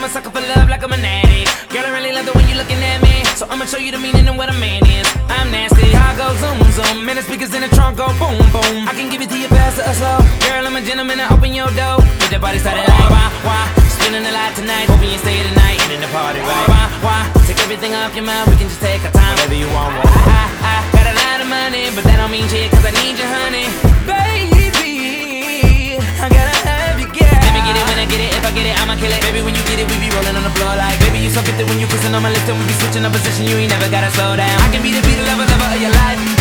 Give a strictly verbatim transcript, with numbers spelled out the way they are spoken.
I'm a sucker for love like I'm an addict. Girl, I really love the way you looking at me, so I'ma show you the meaning of what a man is. I'm nasty, I go zoom zoom, man the speakers in the trunk go boom boom. I can give it to you fast or slow. Girl, I'm a gentleman, I open your door. Get that body started like why, why? Spending a lot tonight, hoping you stay tonight and in the party, right? Why, why? Take everything off your mind, we can just take our time, whatever you want. I, I, I got a lot of money, but that don't mean shit, cause I need you, honey. Baby, I gotta have you, girl. Let me get it when I get it, if I get it, I'ma kill it. Baby, when you get it, we be rolling on the floor like. Baby, you so gifted when you kissing on my lips, and we be switching up position, you ain't never gotta slow down. I can be the beat, the lover, lover of your life.